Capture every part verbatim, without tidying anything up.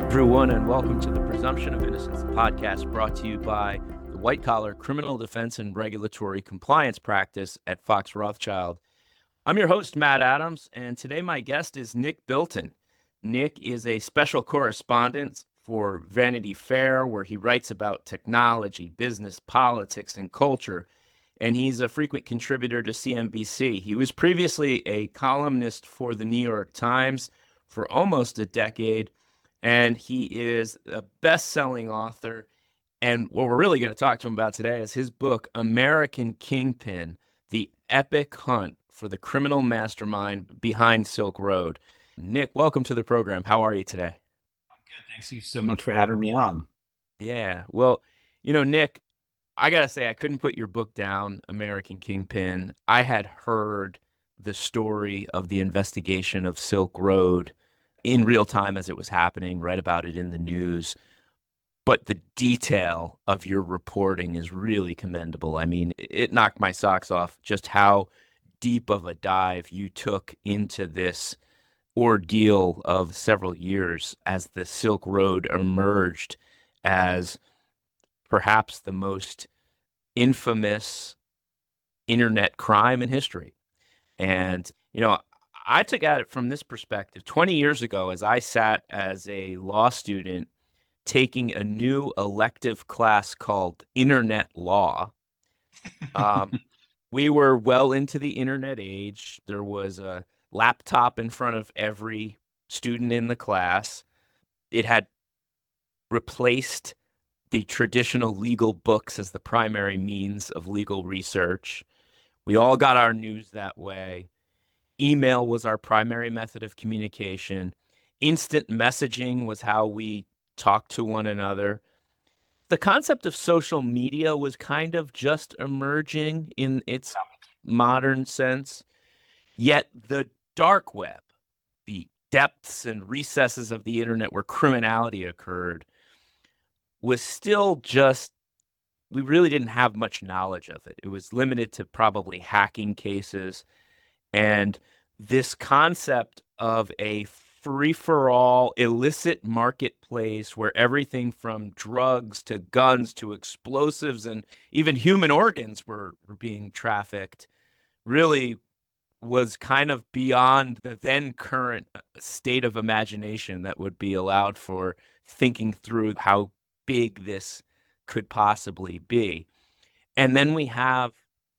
Everyone, and welcome to the Presumption of Innocence podcast, brought to you by the White Collar Criminal Defense and Regulatory Compliance Practice at Fox Rothschild. I'm your host, Matt Adams, and today my guest is Nick Bilton. Nick is a special correspondent for Vanity Fair, where he writes about technology, business, politics, and culture, and he's a frequent contributor to C N B C. He was previously a columnist for the New York Times for almost a decade, and he is a best-selling author. And what we're really going to talk to him about today is his book, American Kingpin, The Epic Hunt for the Criminal Mastermind Behind Silk Road. Nick, welcome to the program. How are you today? I'm good. Thanks you so much for having me on. Yeah. Well, you know, Nick, I got to say, I couldn't put your book down, American Kingpin. I had heard the story of the investigation of Silk Road in real time as it was happening, read about it in the news. But the detail of your reporting is really commendable. I mean, it knocked my socks off just how deep of a dive you took into this ordeal of several years as the Silk Road emerged as perhaps the most infamous internet crime in history. And, you know, I took at it from this perspective twenty years ago as I sat as a law student taking a new elective class called Internet Law. Um, we were well into the internet age. There was a laptop in front of every student in the class. It had replaced the traditional legal books as the primary means of legal research. We all got our news that way. Email was our primary method of communication. Instant messaging was how we talked to one another. The concept of social media was kind of just emerging in its modern sense. Yet the dark web, the depths and recesses of the internet where criminality occurred, was still just, we really didn't have much knowledge of it. It was limited to probably hacking cases. And this concept of a free-for-all illicit marketplace where everything from drugs to guns to explosives and even human organs were, were being trafficked really was kind of beyond the then current state of imagination that would be allowed for thinking through how big this could possibly be. And then we have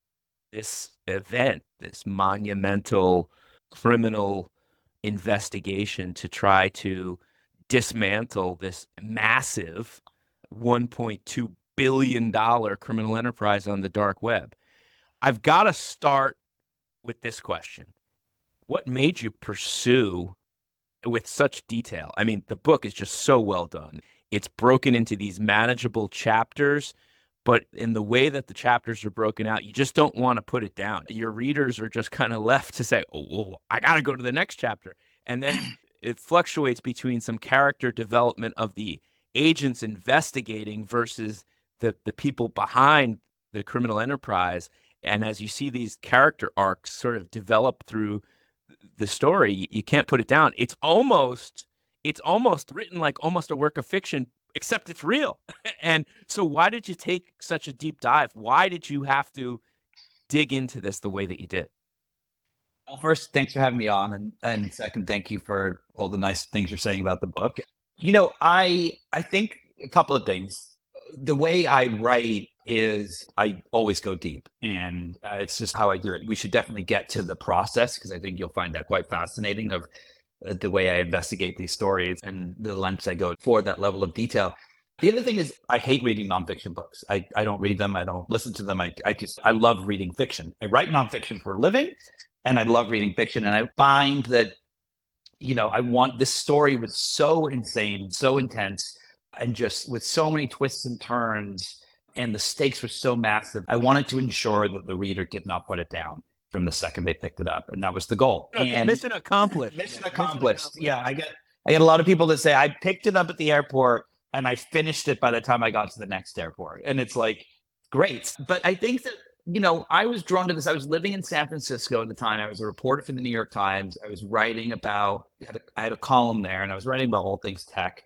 this event, this monumental criminal investigation to try to dismantle this massive one point two billion dollars criminal enterprise on the dark web. I've got to start with this question. What made you pursue with such detail? I mean, the book is just so well done. It's broken into these manageable chapters, but in the way that the chapters are broken out, you just don't want to put it down. Your readers are just kind of left to say, oh, well, I got to go to the next chapter. And then it fluctuates between some character development of the agents investigating versus the, the people behind the criminal enterprise. And as you see these character arcs sort of develop through the story, you, you can't put it down. It's almost, it's almost written like almost a work of fiction, except it's real. And so why did you take such a deep dive? Why did you have to dig into this the way that you did? Well, first, thanks for having me on. And, and second, thank you for all the nice things you're saying about the book. You know, I I think a couple of things. The way I write is I always go deep, and uh, it's just how I do it. We should definitely get to the process because I think you'll find that quite fascinating of uh, the way I investigate these stories and the lengths I go for that level of detail. The other thing is I hate reading nonfiction books. I, I don't read them. I don't listen to them. I, I just, I love reading fiction. I write nonfiction for a living and I love reading fiction. And I find that, you know, I want this story was so insane, so intense, and just with so many twists and turns, and the stakes were so massive. I wanted to ensure that the reader did not put it down from the second they picked it up. And that was the goal. Okay, and mission accomplished. Mission accomplished. Yeah. I get, I get a lot of people that say, I picked it up at the airport and I finished it by the time I got to the next airport. And it's like, great. But I think that, you know, I was drawn to this. I was living in San Francisco at the time. I was a reporter for the New York Times. I was writing about, I had a, I had a column there and I was writing about all things tech.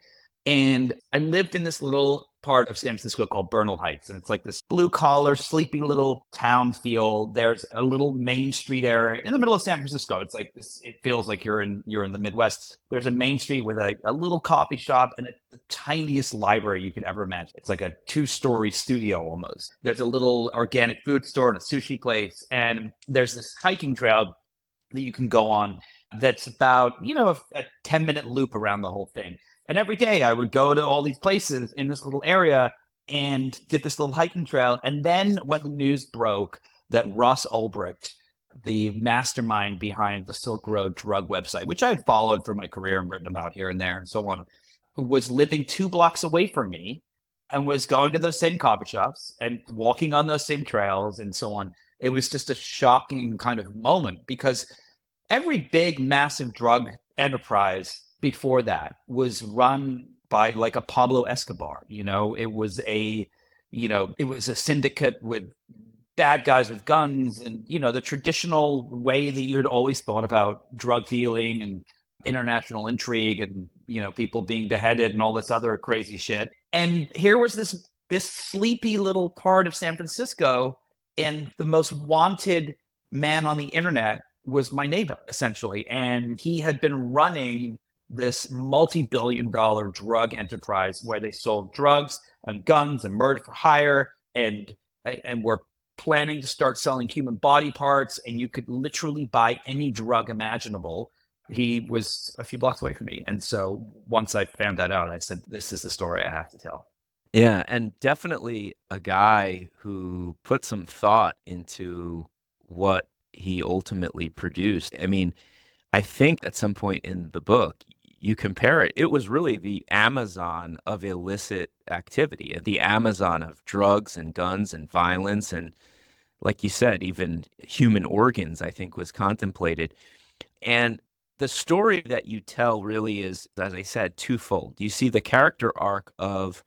And I lived in this little part of San Francisco called Bernal Heights. And it's like this blue collar, sleepy little town feel. There's a little main street area in the middle of San Francisco. It's like this, it feels like you're in you're in the Midwest. There's a main street with a, a little coffee shop and a, the tiniest library you could ever imagine. It's like a two-story studio almost. There's a little organic food store and a sushi place. And there's this hiking trail that you can go on that's about, you know, a, a ten minute loop around the whole thing. And every day I would go to all these places in this little area and get this little hiking trail. And then when the news broke that Ross Ulbricht, the mastermind behind the Silk Road drug website, which I had followed for my career and written about here and there and so on, who was living two blocks away from me and was going to those same coffee shops and walking on those same trails and so on. It was just a shocking kind of moment because every big, massive drug enterprise before that was run by like a Pablo Escobar. You know, it was a, you know, it was a syndicate with bad guys with guns and, you know, the traditional way that you'd always thought about drug dealing and international intrigue and, you know, people being beheaded and all this other crazy shit. And here was this, this sleepy little part of San Francisco, and the most wanted man on the internet was my neighbor, essentially. And he had been running this multi-billion dollar drug enterprise where they sold drugs and guns and murder for hire, and and were planning to start selling human body parts, and you could literally buy any drug imaginable. He was a few blocks away from me. And so once I found that out, I said, this is the story I have to tell. Yeah, and definitely a guy who put some thought into what he ultimately produced. I mean, I think at some point in the book, you compare it, it was really the Amazon of illicit activity, the Amazon of drugs and guns and violence. And like you said, even human organs, I think, was contemplated. And the story that you tell really is, as I said, twofold. You see the character arc of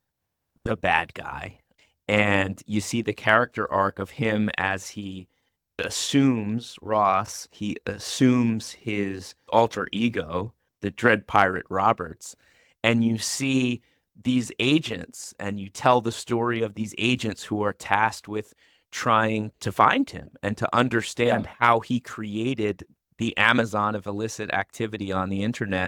the bad guy, and you see the character arc of him as he assumes Ross, he assumes his alter ego, the Dread Pirate Roberts, and you see these agents, and you tell the story of these agents who are tasked with trying to find him and to understand yeah. how he created the Amazon of illicit activity on the internet.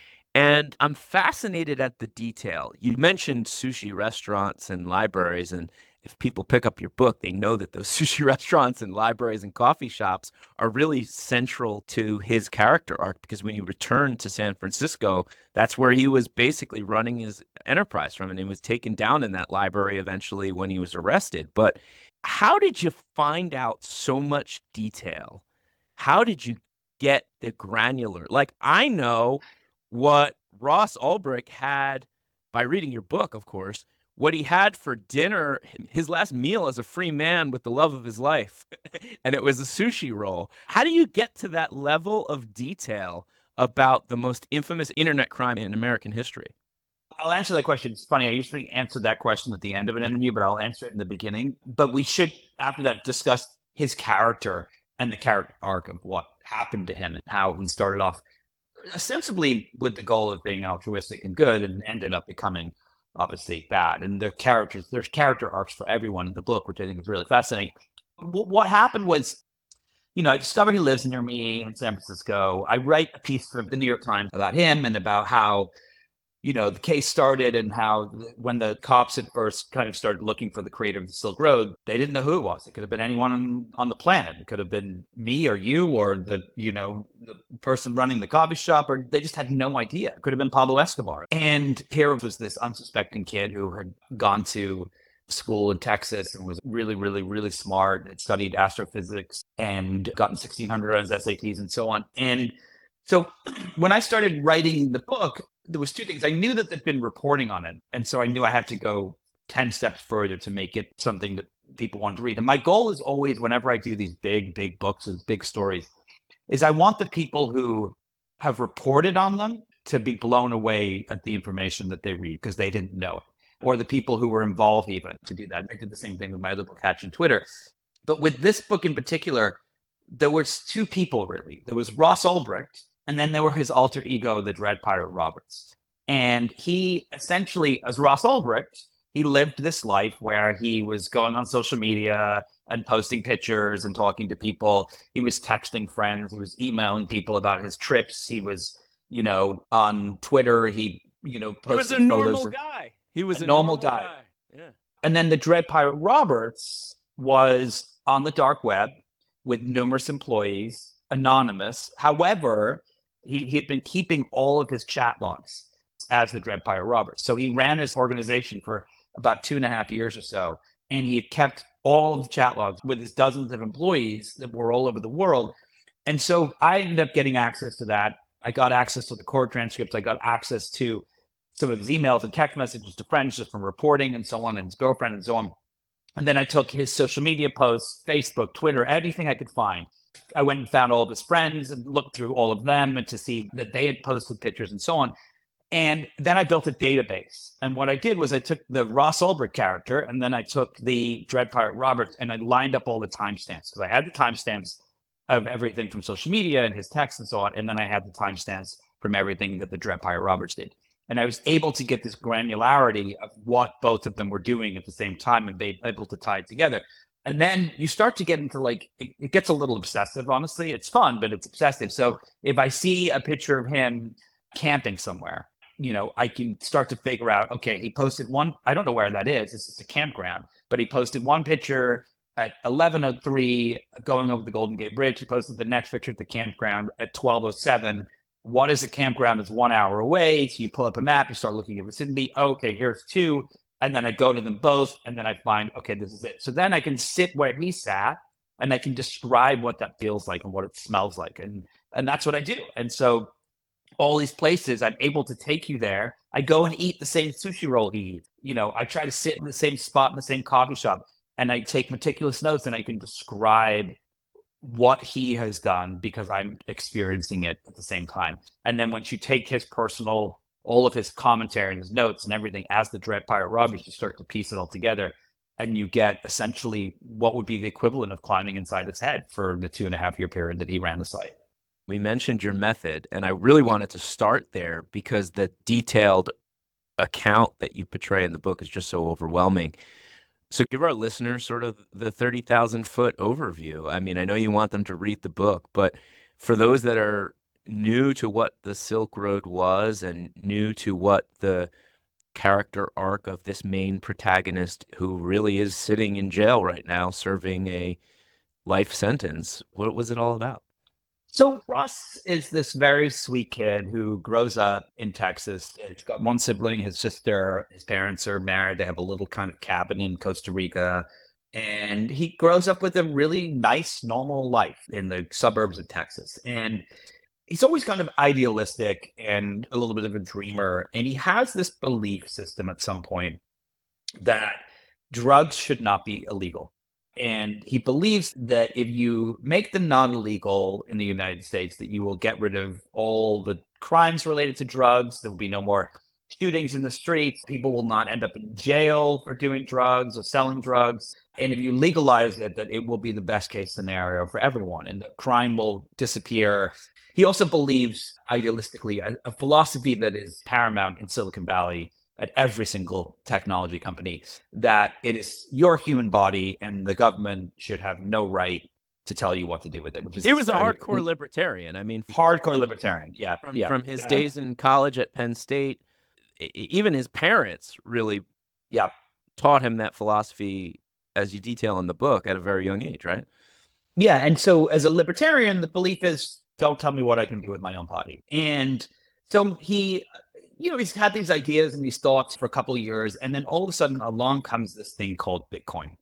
And I'm fascinated at the detail. You mentioned sushi restaurants and libraries, and if people pick up your book, they know that those sushi restaurants and libraries and coffee shops are really central to his character arc, because when he returned to San Francisco, that's where he was basically running his enterprise from, and he was taken down in that library eventually when he was arrested. But how did you find out so much detail? How did you get the granular? Like, I know what Ross Ulbricht had by reading your book, of course, what he had for dinner, his last meal as a free man with the love of his life, and it was a sushi roll. How do you get to that level of detail about the most infamous internet crime in American history? I'll answer that question. It's funny, I usually answer that question at the end of an interview, but I'll answer it in the beginning. But we should, after that, discuss his character and the character arc of what happened to him and how he started off ostensibly with the goal of being altruistic and good, and ended up becoming obviously bad. And the characters, there's character arcs for everyone in the book, which I think is really fascinating. What happened was, you know, I discovered he lives near me in San Francisco. I write a piece for the New York Times about him and about how, you know, the case started, and how when the cops at first kind of started looking for the creator of the Silk Road, they didn't know who it was. It could have been anyone on, on the planet. It could have been me or you or the, you know, the person running the coffee shop, or they just had no idea. It could have been Pablo Escobar. And here was this unsuspecting kid who had gone to school in Texas and was really, really, really smart, had studied astrophysics and gotten sixteen hundred on his S A Ts and so on. And so when I started writing the book, there was two things. I knew that there'd been reporting on it, and so I knew I had to go ten steps further to make it something that people wanted to read. And my goal is always, whenever I do these big, big books with big stories, is I want the people who have reported on them to be blown away at the information that they read because they didn't know it, or the people who were involved even to do that. I did the same thing with my other book, Hatch and Twitter. But with this book in particular, there was two people really. There was Ross Ulbricht, and then there were his alter ego, the Dread Pirate Roberts. And he essentially, as Ross Ulbricht, he lived this life where he was going on social media and posting pictures and talking to people. He was texting friends. He was emailing people about his trips. He was, you know, on Twitter. He, you know, He was posted a normal photos of guy. He was a a normal normal guy. guy. Yeah. And then the Dread Pirate Roberts was on the dark web with numerous employees, anonymous. However, he, he had been keeping all of his chat logs as the Dread Pirate Roberts. So he ran his organization for about two and a half years or so. And he had kept all of the chat logs with his dozens of employees that were all over the world. And so I ended up getting access to that. I got access to the court transcripts. I got access to some of his emails and text messages to friends just from reporting and so on, and his girlfriend and so on. And then I took his social media posts, Facebook, Twitter, anything I could find. I went and found all of his friends and looked through all of them and to see that they had posted pictures and so on. And then I built a database. And what I did was I took the Ross Ulbricht character, and then I took the Dread Pirate Roberts, and I lined up all the timestamps, because I had the timestamps of everything from social media and his texts and so on. And then I had the timestamps from everything that the Dread Pirate Roberts did. And I was able to get this granularity of what both of them were doing at the same time and be able to tie it together. And then you start to get into like, it, it gets a little obsessive, honestly. It's fun, but it's obsessive. So if I see a picture of him camping somewhere, you know, I can start to figure out, okay, he posted one, I don't know where that is. It's just a campground, but he posted one picture at eleven oh three going over the Golden Gate Bridge. He posted the next picture at the campground at twelve oh seven. What is a campground? It's one hour away. So you pull up a map, you start looking at vicinity. Oh, okay, here's two. And then I go to them both, and then I find, okay, this is it. So then I can sit where he sat, and I can describe what that feels like and what it smells like. And and that's what I do. And so all these places, I'm able to take you there. I go and eat the same sushi roll he eats. You know, I try to sit in the same spot in the same coffee shop, and I take meticulous notes, and I can describe what he has done because I'm experiencing it at the same time. And then once you take his personal, all of his commentary and his notes and everything as the Dread Pirate Roberts, you start to piece it all together, and you get essentially what would be the equivalent of climbing inside his head for the two and a half year period that he ran the site. We mentioned your method, and I really wanted to start there because the detailed account that you portray in the book is just so overwhelming. So give our listeners sort of the thirty thousand foot overview. I mean, I know you want them to read the book, but for those that are new to what the Silk Road was and new to what the character arc of this main protagonist, who really is sitting in jail right now serving a life sentence, what was it all about? So Ross is this very sweet kid who grows up in Texas. He's got one sibling, his sister. His parents are married. They have a little kind of cabin in Costa Rica. And he grows up with a really nice, normal life in the suburbs of Texas. And he's always kind of idealistic and a little bit of a dreamer. And he has this belief system at some point that drugs should not be illegal. And he believes that if you make them non-illegal in the United States, that you will get rid of all the crimes related to drugs. There will be no more shootings in the streets. People will not end up in jail for doing drugs or selling drugs. And if you legalize it, that it will be the best case scenario for everyone, and that crime will disappear. He also believes idealistically a, a philosophy that is paramount in Silicon Valley at every single technology company, that it is your human body and the government should have no right to tell you what to do with it. Which is He was a hardcore libertarian. I mean, hardcore libertarian. Yeah. from, yeah. from his yeah. days in college at Penn State, e- even his parents really yeah. taught him that philosophy, as you detail in the book, at a very young age, right? Yeah. And so as a libertarian, the belief is, don't tell me what I can do with my own body. And so he, you know, he's had these ideas and these thoughts for a couple of years. And then all of a sudden along comes this thing called Bitcoin.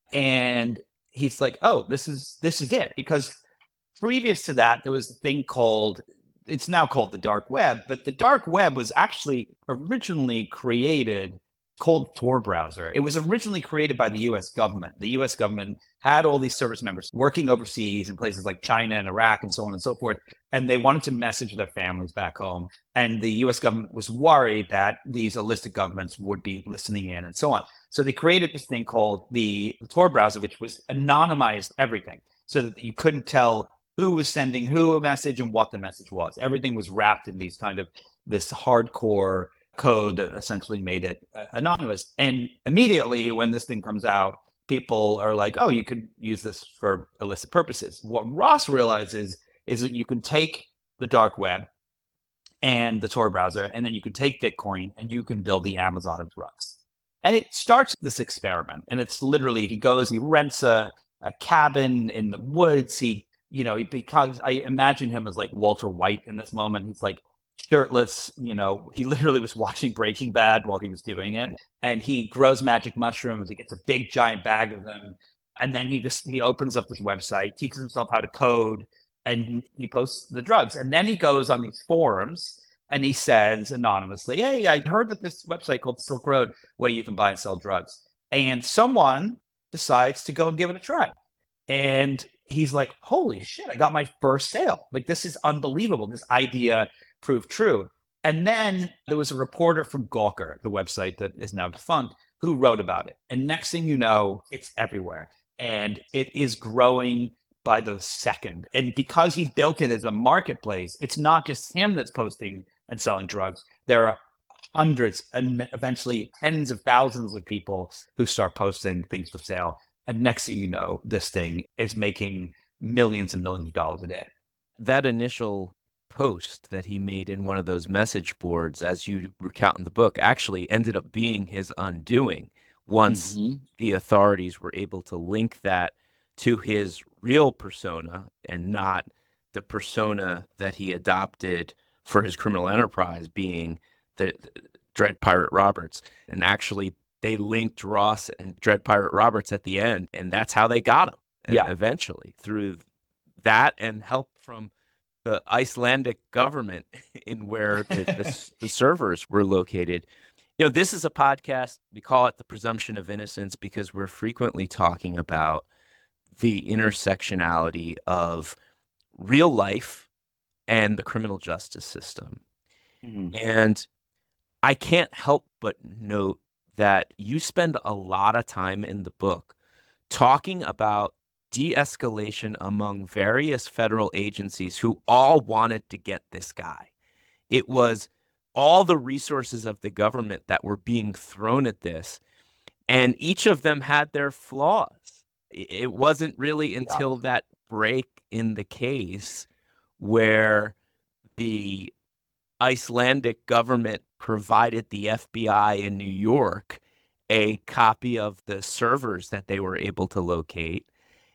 And he's like, oh, this is, this is it. Because previous to that, there was a thing called, it's now called the dark web, but the dark web was actually originally created called Tor browser. It was originally created by the U S government. The U S government had all these service members working overseas in places like China and Iraq and so on and so forth. And they wanted to message their families back home. And the U S government was worried that these illicit governments would be listening in and so on. So they created this thing called the Tor browser, which was anonymized everything so that you couldn't tell who was sending who a message and what the message was. Everything was wrapped in these kind of this hardcore code that essentially made it uh, anonymous. And immediately when this thing comes out, people are like, oh, you could use this for illicit purposes. What Ross realizes is that you can take the dark web and the Tor browser, and then you can take Bitcoin and you can build the Amazon of drugs. And it starts this experiment. And it's literally, he goes, he rents a, a cabin in the woods. He, you know, because I imagine him as like Walter White in this moment. He's like shirtless, you know, he literally was watching Breaking Bad while he was doing it. And he grows magic mushrooms. He gets a big giant bag of them. And then he just, he opens up this website, teaches himself how to code, and he posts the drugs. And then he goes on these forums and he says anonymously, hey, I heard that this website called Silk Road, where you can buy and sell drugs. And someone decides to go and give it a try. And he's like, holy shit, I got my first sale. Like, this is unbelievable. This idea proved true. And then there was a reporter from Gawker, the website that is now defunct, who wrote about it. And next thing you know, it's everywhere. And it is growing by the second. And because he built it as a marketplace, it's not just him that's posting and selling drugs. There are hundreds and eventually tens of thousands of people who start posting things for sale. And next thing you know, this thing is making millions and millions of dollars a day. That initial post that he made in one of those message boards, as you recount in the book, actually ended up being his undoing once mm-hmm. the authorities were able to link that to his real persona and not the persona that he adopted for his criminal enterprise, being the, the Dread Pirate Roberts. And actually, they linked Ross and Dread Pirate Roberts at the end, and that's how they got him. Yeah. Eventually, through that and help from the Icelandic government in where the, the, the servers were located. You know, this is a podcast, we call it The Presumption of Innocence, because we're frequently talking about the intersectionality of real life and the criminal justice system. Mm-hmm. And I can't help but note that you spend a lot of time in the book talking about de-escalation among various federal agencies who all wanted to get this guy. It was all the resources of the government that were being thrown at this, and each of them had their flaws. It wasn't really until that break in the case where the Icelandic government provided the F B I in New York a copy of the servers that they were able to locate,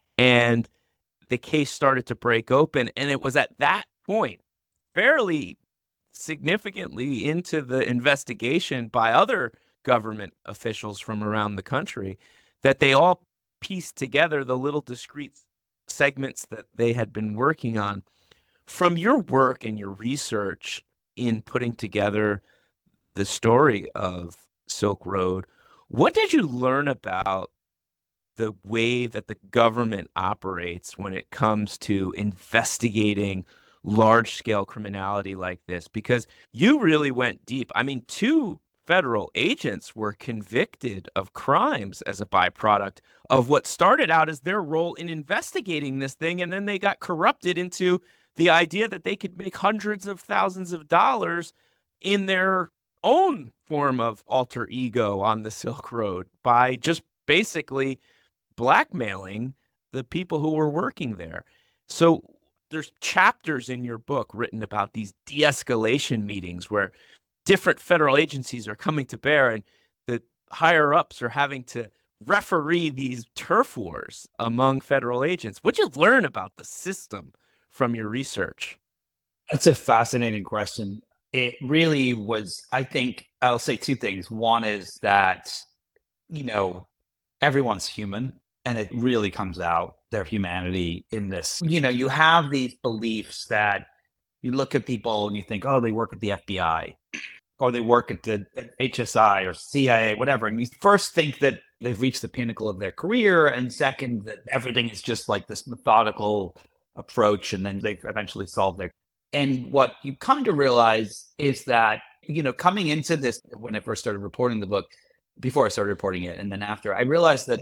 and the case started to break open. And it was at that point, fairly significantly into the investigation by other government officials from around the country, that they all pieced together the little discrete segments that they had been working on. From your work and your research in putting together the story of Silk Road, what did you learn about the way that the government operates when it comes to investigating large-scale criminality like this? Because you really went deep. I mean, two federal agents were convicted of crimes as a byproduct of what started out as their role in investigating this thing, and then they got corrupted into the idea that they could make hundreds of thousands of dollars in their own form of alter ego on the Silk Road by just basically blackmailing the people who were working there. So there's chapters in your book written about these de-escalation meetings where different federal agencies are coming to bear and the higher ups are having to referee these turf wars among federal agents. What'd you learn about the system from your research? That's a fascinating question. It really was, I think I'll say two things. One is that, you know, everyone's human, and it really comes out, their humanity in this. You know, you have these beliefs that you look at people and you think, oh, they work at the F B I or they work at the H S I or C I A, whatever. And you first think that they've reached the pinnacle of their career, and second, that everything is just like this methodical approach, and then they eventually solve their. And what you come to realize is that, you know, coming into this, when I first started reporting the book, before I started reporting it, and then after, I realized that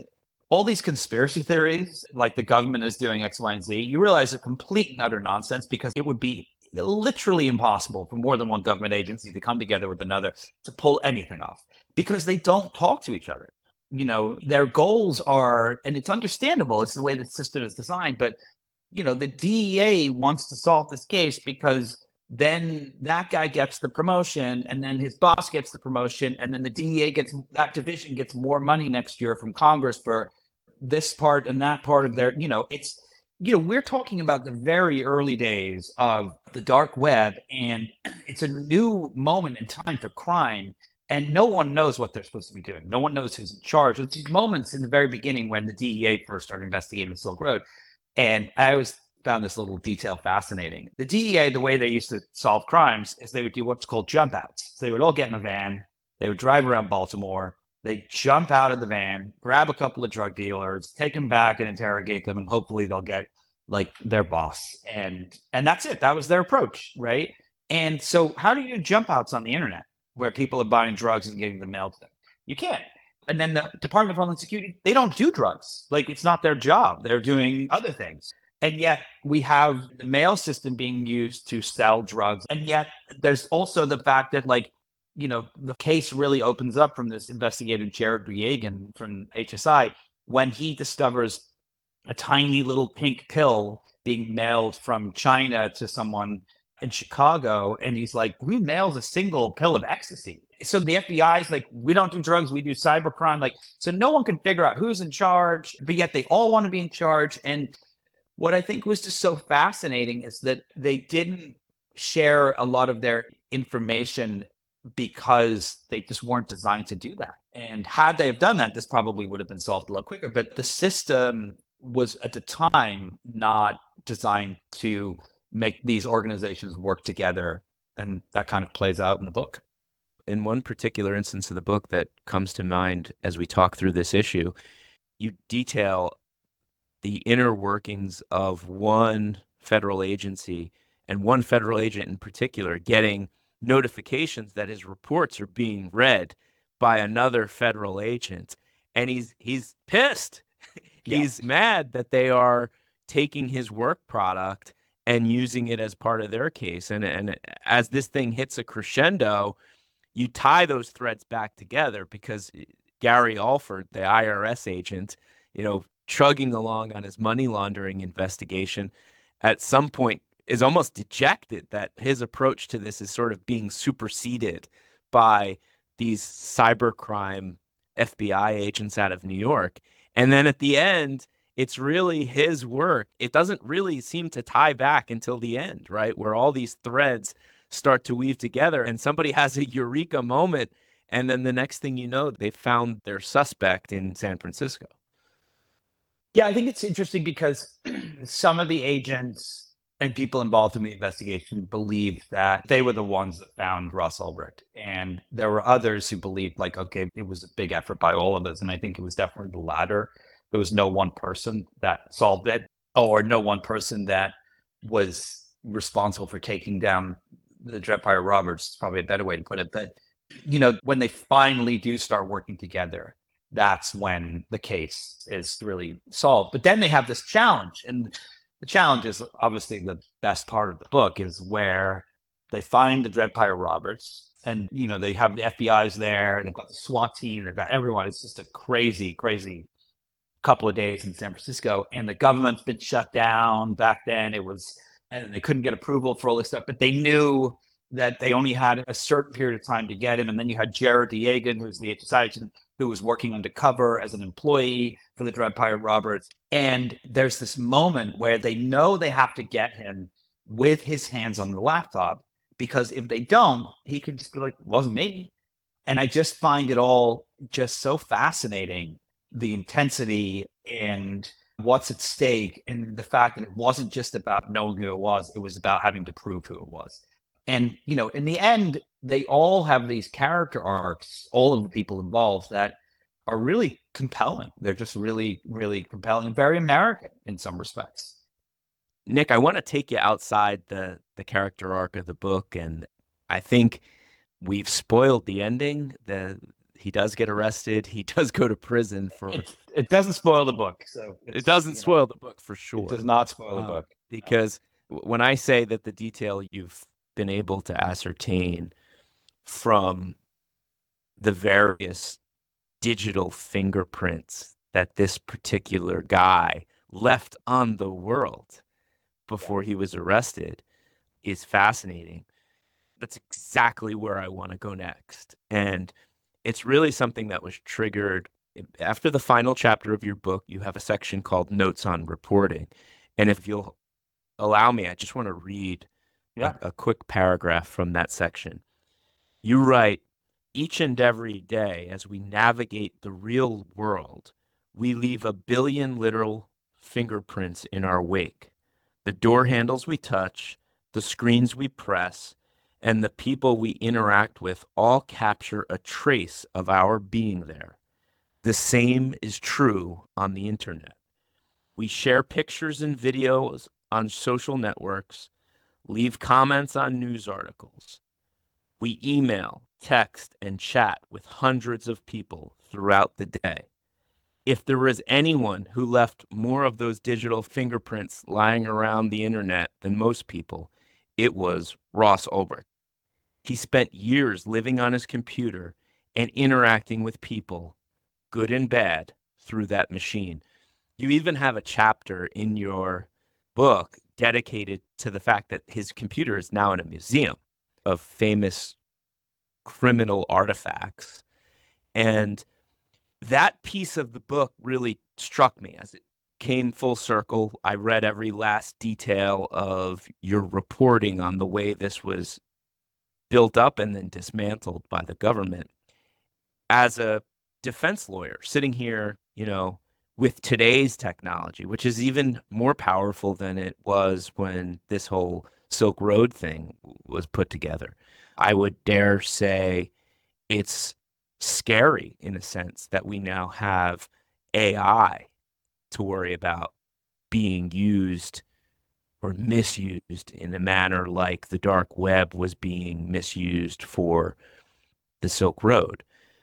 all these conspiracy theories, like the government is doing X, Y, and Z, you realize are complete and utter nonsense, because it would be literally impossible for more than one government agency to come together with another to pull anything off, because they don't talk to each other. You know, their goals are, and it's understandable, it's the way the system is designed, but, you know, the D E A wants to solve this case because then that guy gets the promotion, and then his boss gets the promotion, and then the D E A gets, that division gets more money next year from Congress for this part and that part of their, you know, it's, you know, we're talking about the very early days of the dark web, and it's a new moment in time for crime, and no one knows what they're supposed to be doing. No one knows who's in charge. It's these moments in the very beginning when the D E A first started investigating the Silk Road. And I always found this little detail fascinating. The D E A, the way they used to solve crimes is they would do what's called jump outs. So they would all get in a van, they would drive around Baltimore, they jump out of the van, grab a couple of drug dealers, take them back and interrogate them, and hopefully they'll get like their boss. And and that's it. That was their approach, right? And so how do you do jump outs on the internet where people are buying drugs and getting them mailed to them? You can't. And then the Department of Homeland Security, they don't do drugs. Like, it's not their job. They're doing other things. And yet we have the mail system being used to sell drugs. And yet there's also the fact that, like, you know, the case really opens up from this investigator, Jared Reagan from H S I, when he discovers a tiny little pink pill being mailed from China to someone in Chicago. And he's like, we mailed a single pill of ecstasy. So the F B I is like, we don't do drugs, we do cybercrime. Like, so no one can figure out who's in charge, but yet they all want to be in charge. And what I think was just so fascinating is that they didn't share a lot of their information because they just weren't designed to do that. And had they have done that, this probably would have been solved a lot quicker. But the system was at the time not designed to make these organizations work together. And that kind of plays out in the book. In one particular instance of the book that comes to mind as we talk through this issue, you detail the inner workings of one federal agency, and one federal agent in particular getting notifications that his reports are being read by another federal agent. And he's he's pissed. Yeah. He's mad that they are taking his work product and using it as part of their case. And, and as this thing hits a crescendo, you tie those threads back together, because Gary Alford, the I R S agent, you know, chugging along on his money laundering investigation, at some point is almost dejected that his approach to this is sort of being superseded by these cybercrime F B I agents out of New York. And then at the end, it's really his work. It doesn't really seem to tie back until the end, right? Where all these threads start to weave together and somebody has a eureka moment. And then the next thing you know, they found their suspect in San Francisco. Yeah, I think it's interesting because some of the agents and people involved in the investigation believed that they were the ones that found Ross Ulbricht. And there were others who believed, like, okay, it was a big effort by all of us. And I think it was definitely the latter. There was no one person that solved it, or no one person that was responsible for taking down the Dread Pirate Roberts. Is probably a better way to put it. But, you know, when they finally do start working together, that's when the case is really solved. But then they have this challenge. And the challenge is obviously the best part of the book, is where they find the Dread Pirate Roberts. And, you know, they have the F B I's there, they've got the SWAT team, they've got everyone. It's just a crazy, crazy couple of days in San Francisco. And the government's been shut down. Back then it was, and they couldn't get approval for all this stuff, but they knew that they only had a certain period of time to get him. And then you had Jared Yegan, who's the H S I agent, who was working undercover as an employee for the Dread Pirate Roberts. And there's this moment where they know they have to get him with his hands on the laptop, because if they don't, he could just be like, it wasn't me. And I just find it all just so fascinating, the intensity and what's at stake, and the fact that it wasn't just about knowing who it was, it was about having to prove who it was. And, you know, in the end, they all have these character arcs, all of the people involved, that are really compelling. They're just really, really compelling and very American in some respects. Nick, I want to take you outside the, the character arc of the book. And I think we've spoiled the ending. The he does get arrested. He does go to prison for. It, it doesn't spoil the book, so it doesn't spoil know, the book for sure. It does not spoil the um, book because when I say that the detail you've been able to ascertain from the various digital fingerprints that this particular guy left on the world before he was arrested is fascinating. That's exactly where I want to go next. And it's really something that was triggered after the final chapter of your book. You have a section called Notes on Reporting. And if you'll allow me, I just want to read yeah. a, a quick paragraph from that section. You write, each and every day as we navigate the real world, we leave a billion literal fingerprints in our wake. The door handles we touch, the screens we press, and the people we interact with all capture a trace of our being there. The same is true on the internet. We share pictures and videos on social networks, leave comments on news articles. We email, text, and chat with hundreds of people throughout the day. If there was anyone who left more of those digital fingerprints lying around the internet than most people, it was Ross Ulbricht. He spent years living on his computer and interacting with people, good and bad, through that machine. You even have a chapter in your book dedicated to the fact that his computer is now in a museum of famous criminal artifacts. And that piece of the book really struck me as it came full circle. I read every last detail of your reporting on the way this was built up and then dismantled by the government. As a defense lawyer sitting here, you know, with today's technology, which is even more powerful than it was when this whole Silk Road thing was put together, I would dare say it's scary in a sense that we now have A I to worry about being used or misused in a manner like the dark web was being misused for the Silk Road.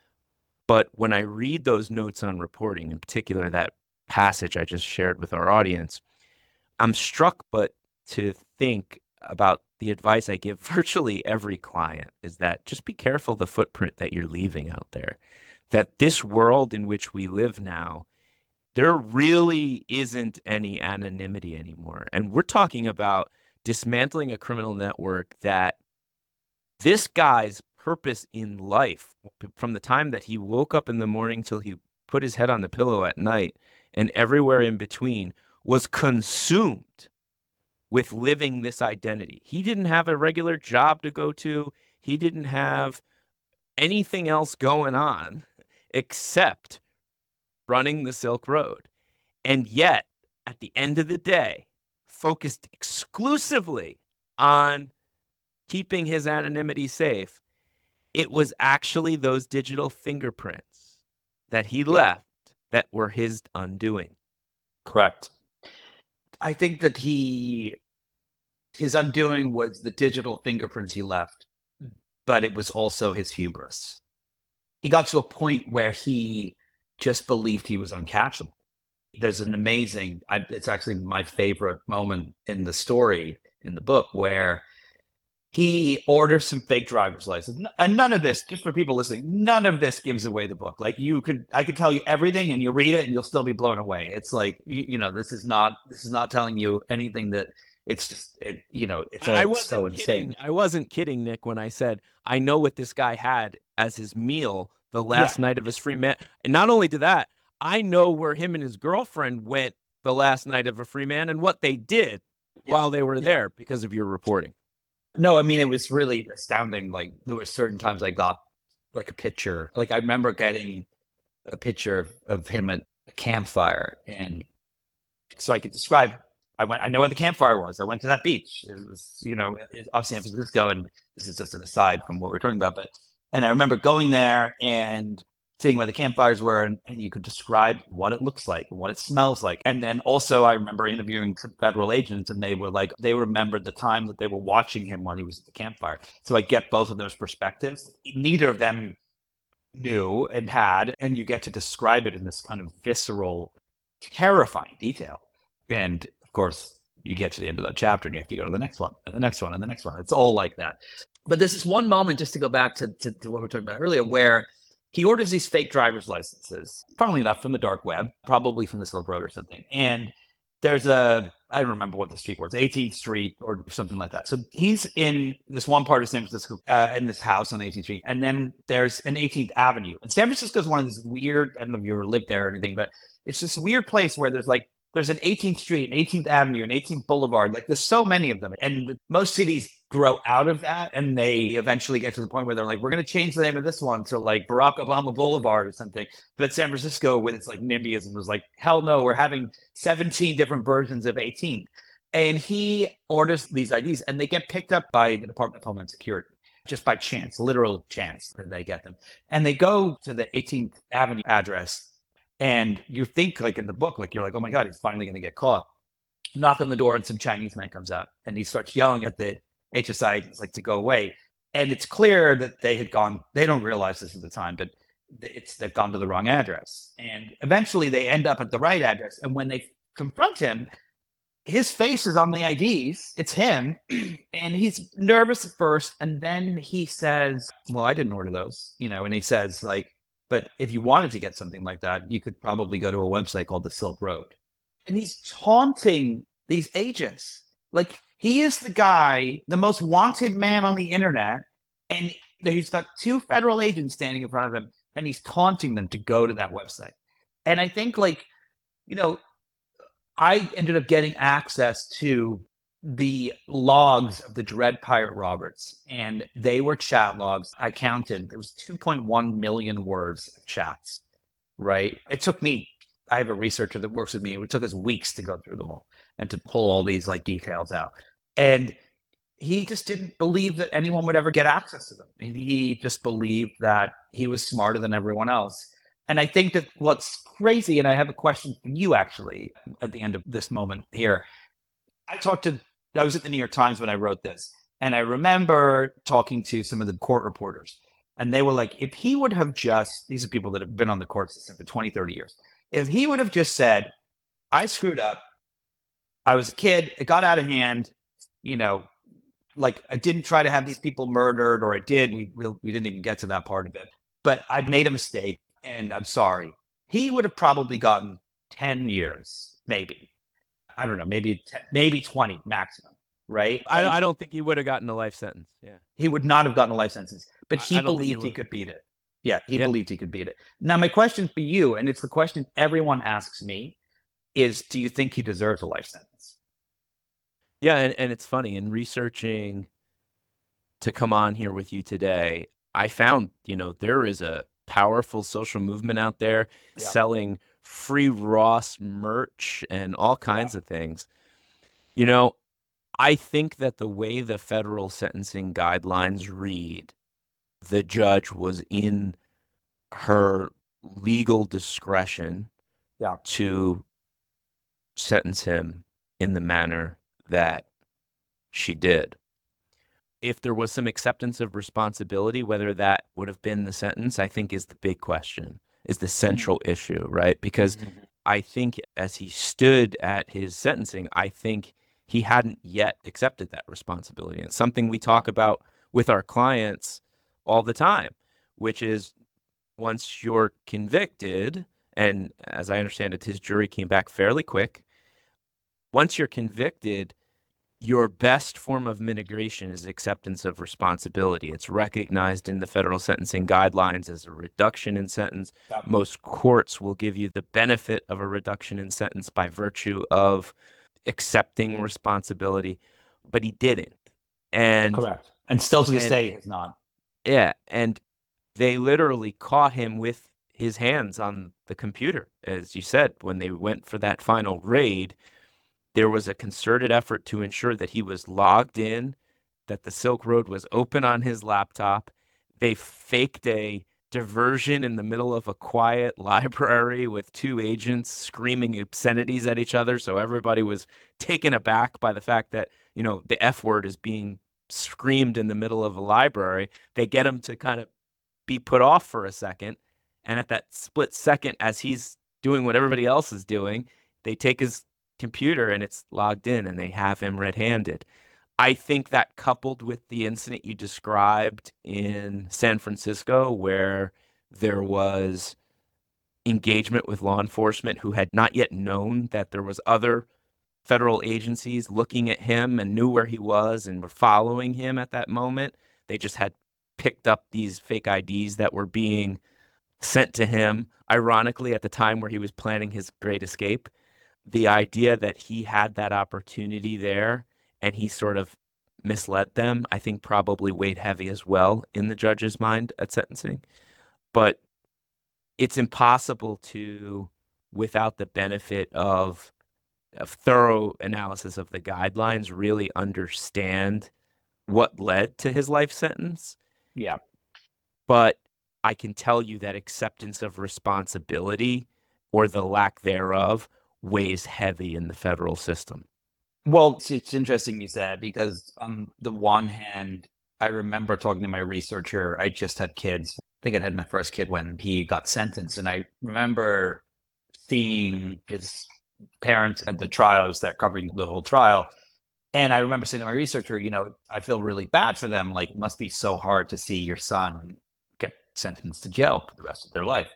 But when I read those notes on reporting, in particular that passage I just shared with our audience, I'm struck but to think about the advice I give virtually every client is that just be careful the footprint that you're leaving out there. That this world in which we live now, there really isn't any anonymity anymore. And we're talking about dismantling a criminal network that this guy's purpose in life, from the time that he woke up in the morning till he put his head on the pillow at night and everywhere in between, was consumed with living this identity. He didn't have a regular job to go to. He didn't have anything else going on except running the Silk Road. And yet, at the end of the day, focused exclusively on keeping his anonymity safe, it was actually those digital fingerprints that he left that were his undoing. Correct. I think that he, his undoing was the digital fingerprints he left, but it was also his hubris. He got to a point where he just believed he was uncatchable. There's an amazing, I, it's actually my favorite moment in the story, in the book, where he orders some fake driver's license. And none of this, just for people listening, none of this gives away the book. Like you could, I could tell you everything and you read it and you'll still be blown away. It's like, you, you know, this is not, this is not telling you anything that it's just, it, you know, it's I wasn't so kidding. insane. I wasn't kidding, Nick, when I said, I know what this guy had as his meal the last yeah. night of his free man. And not only to that, I know where him and his girlfriend went the last night of a free man and what they did yeah. while they were yeah. there because of your reporting. No, I mean, it was really astounding. Like there were certain times I got like a picture, like I remember getting a picture of, of him at a campfire. And so I could describe, I went, I know where the campfire was. I went to that beach. It was, you know, off San Francisco. And this is just an aside from what we're talking about, but, and I remember going there and seeing where the campfires were, and, and you could describe what it looks like and what it smells like. And then also I remember interviewing some federal agents, and they were like, they remembered the time that they were watching him while he was at the campfire. So I get both of those perspectives. Neither of them knew and had, and you get to describe it in this kind of visceral, terrifying detail. And of course, you get to the end of that chapter and you have to go to the next one and the next one and the next one. It's all like that. But there's this one moment, just to go back to, to, to what we were talking about earlier, where he orders these fake driver's licenses, funnily enough, from the dark web, probably from the Silk Road or something. And there's a, I don't remember what the street was, eighteenth Street or something like that. So he's in this one part of San Francisco, uh, in this house on eighteenth Street. And then there's an eighteenth Avenue. And San Francisco is one of these weird, I don't know if you ever lived there or anything, but it's this weird place where there's like, there's an eighteenth Street, an eighteenth Avenue, an eighteenth Boulevard. Like there's so many of them. And most cities grow out of that. And they eventually get to the point where they're like, we're going to change the name of this one to like Barack Obama Boulevard or something. But San Francisco, with its like NIMBYism, was like, hell no, we're having seventeen different versions of eighteen. And he orders these I Ds and they get picked up by the Department of Homeland Security just by chance, literal chance that they get them. And they go to the eighteenth Avenue address. And you think, like in the book, like you're like, oh my God, he's finally going to get caught. Knock on the door, and some Chinese man comes out, and he starts yelling at the H S I agents like to go away. And it's clear that they had gone. They don't realize this at the time, but it's they've gone to the wrong address. And eventually, they end up at the right address. And when they confront him, his face is on the I Ds. It's him, and he's nervous at first, and then he says, "Well, I didn't order those," you know. And he says, like, but if you wanted to get something like that, you could probably go to a website called the Silk Road. And he's taunting these agents. Like he is the guy, the most wanted man on the internet. And he's got two federal agents standing in front of him and he's taunting them to go to that website. And I think like, you know, I ended up getting access to the logs of the Dread Pirate Roberts, and they were chat logs. I counted, there was two point one million words of chats, right? It took me, I have a researcher that works with me. It took us weeks to go through them all and to pull all these like details out. And he just didn't believe that anyone would ever get access to them. He just believed that he was smarter than everyone else. And I think that what's crazy, and I have a question for you actually at the end of this moment here. I talked to, I was at the New York Times when I wrote this, and I remember talking to some of the court reporters, and they were like, if he would have just, these are people that have been on the court system for twenty, thirty years. If he would have just said, I screwed up, I was a kid, it got out of hand, you know, like I didn't try to have these people murdered, or I did, we, we, we didn't even get to that part of it, but I made a mistake and I'm sorry. He would have probably gotten ten years, maybe. I don't know, maybe ten, maybe twenty maximum, right? I, I don't think he would have gotten a life sentence. Yeah. He would not have gotten a life sentence, but he I don't think believed he he would. could beat it. Yeah, he Yep. believed he could beat it. Now, my question for you, and it's the question everyone asks me, is do you think he deserves a life sentence? Yeah, and, and it's funny, in researching to come on here with you today, I found, you know, there is a powerful social movement out there Yeah. selling free Ross merch and all kinds of things. You know, I think that the way the federal sentencing guidelines read, the judge was in her legal discretion Yeah. to sentence him in the manner that she did. If there was some acceptance of responsibility, whether that would have been the sentence, I think is the big question, is the central issue, right? Because I think as he stood at his sentencing, I think he hadn't yet accepted that responsibility. And it's something we talk about with our clients all the time, which is once you're convicted, and as I understand it, his jury came back fairly quick. Once you're convicted, your best form of mitigation is acceptance of responsibility. It's recognized in the federal sentencing guidelines as a reduction in sentence. Yeah. Most courts will give you the benefit of a reduction in sentence by virtue of accepting responsibility, but he didn't. And Correct. And still to this and- day, he has not. yeah, and they literally caught him with his hands on the computer. As you said, when they went for that final raid, there was a concerted effort to ensure that he was logged in, that the Silk Road was open on his laptop. They faked a diversion in the middle of a quiet library with two agents screaming obscenities at each other. So everybody was taken aback by the fact that, you know, the F word is being screamed in the middle of a library. They get him to kind of be put off for a second. And at that split second, as he's doing what everybody else is doing, they take his computer and it's logged in and they have him red-handed. I think that coupled with the incident you described in San Francisco, where there was engagement with law enforcement who had not yet known that there was other federal agencies looking at him and knew where he was and were following him at that moment. They just had picked up these fake I Ds that were being sent to him, ironically, at the time where he was planning his great escape. The idea that he had that opportunity there and he sort of misled them, I think probably weighed heavy as well in the judge's mind at sentencing. But it's impossible to, without the benefit of a thorough analysis of the guidelines, really understand what led to his life sentence. Yeah. But I can tell you that acceptance of responsibility, or the lack thereof, weighs heavy in the federal system. Well, it's, it's interesting you said, because on the one hand, I remember talking to my researcher. I just had kids. I think I had my first kid when he got sentenced. And I remember seeing his parents at the trial. I was there covering the whole trial. And I remember saying to my researcher, you know, I feel really bad for them. Like, it must be so hard to see your son get sentenced to jail for the rest of their life.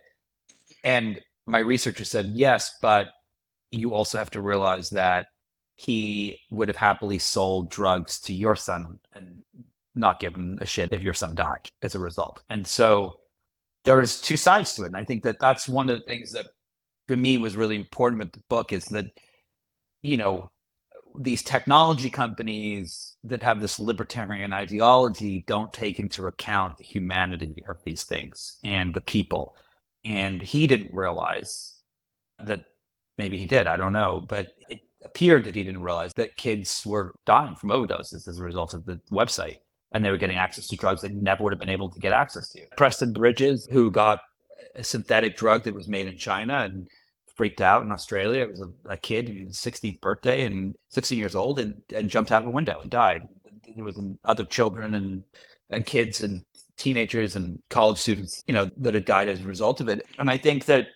And my researcher said, yes, but you also have to realize that he would have happily sold drugs to your son and not given a shit if your son died as a result. And so there's two sides to it. And I think that that's one of the things that for me was really important with the book, is that, you know, these technology companies that have this libertarian ideology don't take into account the humanity of these things and the people. And he didn't realize that, maybe he did, I don't know, but it appeared that he didn't realize that kids were dying from overdoses as a result of the website, and they were getting access to drugs they never would have been able to get access to. Preston Bridges, who got a synthetic drug that was made in China and freaked out in Australia. It was a, a kid, his sixteenth birthday, and sixteen years old, and, and jumped out of a window and died. There was other children and, and kids and teenagers and college students, you know, that had died as a result of it. And I think that,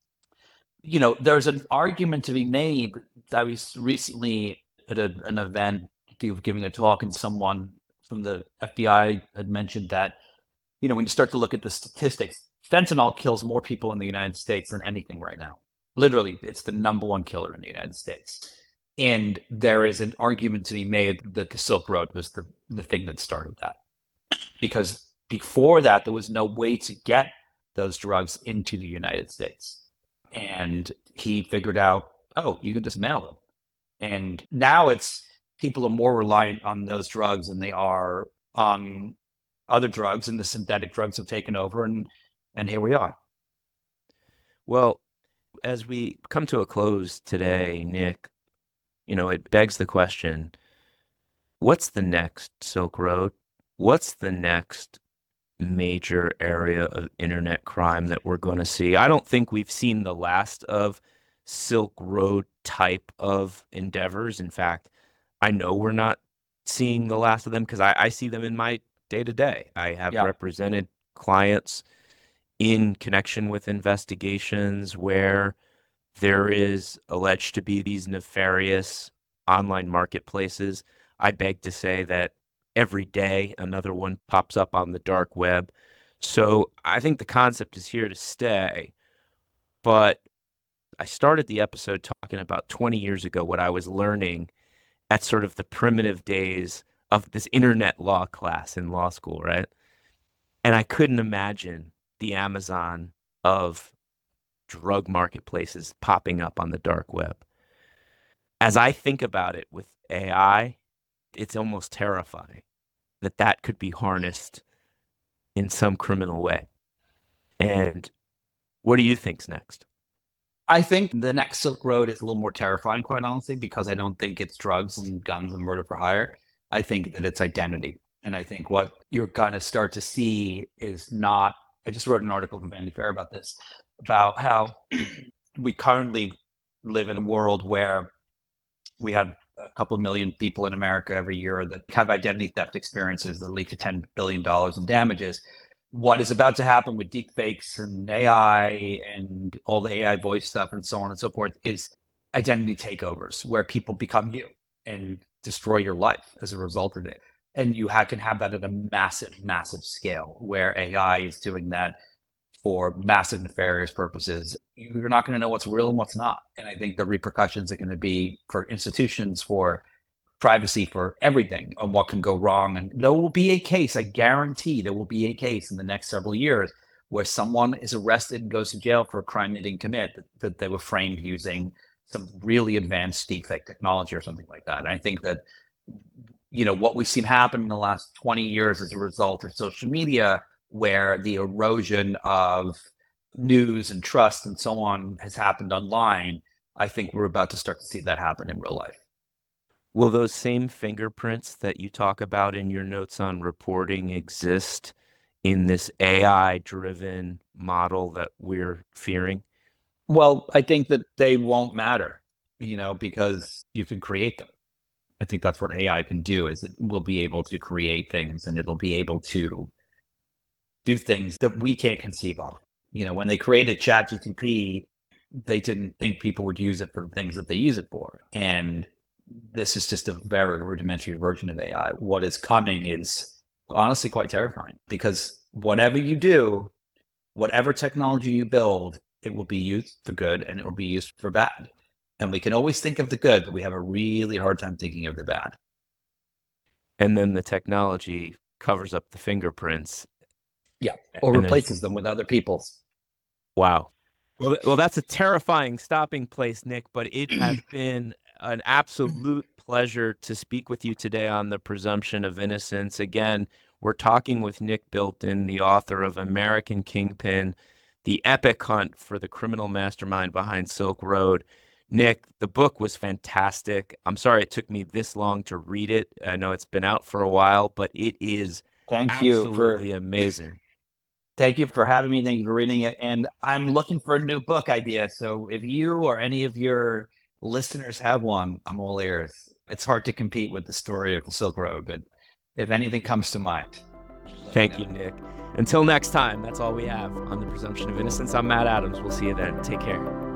you know, there's an argument to be made. I was recently at a, an event giving a talk, and someone from the F B I had mentioned that, you know, when you start to look at the statistics, fentanyl kills more people in the United States than anything right now. Literally, it's the number one killer in the United States. And there is an argument to be made that the Silk Road was the, the thing that started that. Because before that, there was no way to get those drugs into the United States. And he figured out, oh, you can just mail them. And now it's, people are more reliant on those drugs than they are on other drugs, and the synthetic drugs have taken over, and and here we are. Well, as we come to a close today, Nick, you know, it begs the question, what's the next Silk Road? What's the next major area of internet crime that we're going to see? I don't think we've seen the last of Silk Road type of endeavors. In fact, I know we're not seeing the last of them, because I, I see them in my day-to-day. I have yeah. represented clients in connection with investigations where there is alleged to be these nefarious online marketplaces. I beg to say that every day another one pops up on the dark web. So I think the concept is here to stay. But I started the episode talking about twenty years ago what I was learning at sort of the primitive days of this internet law class in law school, right? And I couldn't imagine the Amazon of drug marketplaces popping up on the dark web. As I think about it with A I, it's almost terrifying that that could be harnessed in some criminal way. And what do you think's next? I think the next Silk Road is a little more terrifying, quite honestly, because I don't think it's drugs and guns and murder for hire. I think that it's identity. And I think what you're going to start to see is not, I just wrote an article from Vanity Fair about this, about how we currently live in a world where we have a couple of million people in America every year that have identity theft experiences that lead to ten billion dollars in damages. what is about to happen with deepfakes and A I and all the A I voice stuff and so on and so forth is identity takeovers where people become you and destroy your life as a result of it. And you ha- can have that at a massive, massive scale where A I is doing that for massive nefarious purposes. You're not going to know what's real and what's not. And I think the repercussions are going to be for institutions, for privacy, for everything, on what can go wrong. And there will be a case, I guarantee there will be a case in the next several years where someone is arrested and goes to jail for a crime they didn't commit, that, that they were framed using some really advanced deepfake technology or something like that. And I think that, you know, what we've seen happen in the last twenty years as a result of social media, where the erosion of news and trust and so on has happened online, I think we're about to start to see that happen in real life. Will those same fingerprints that you talk about in your notes on reporting exist in this A I-driven model that we're fearing? Well, I think that they won't matter, you know, because you can create them. I think that's what A I can do, is it will be able to create things and it'll be able to do things that we can't conceive of. You know, when they created ChatGPT, they didn't think people would use it for the things that they use it for. And this is just a very rudimentary version of A I. What is coming is honestly quite terrifying, because whatever you do, whatever technology you build, it will be used for good and it will be used for bad. And we can always think of the good, but we have a really hard time thinking of the bad. And then the technology covers up the fingerprints. Yeah. Or And replaces them with other people's. Wow. Well, well, that's a terrifying stopping place, Nick, but it has been an absolute pleasure to speak with you today on the presumption of innocence. Again, we're talking with Nick Bilton, the author of American Kingpin, the epic hunt for the criminal mastermind behind Silk Road. Nick, the book was fantastic. I'm sorry it took me this long to read it. I know it's been out for a while, but it is Thank you for absolutely amazing. Thank you for having me. Thank you for reading it. And I'm looking for a new book idea. So if you or any of your listeners have one, I'm all ears. It's hard to compete with the story of the Silk Road, but if anything comes to mind. Thank you, Nick. Until next time, that's all we have on the presumption of innocence. I'm Matt Adams. We'll see you then. Take care.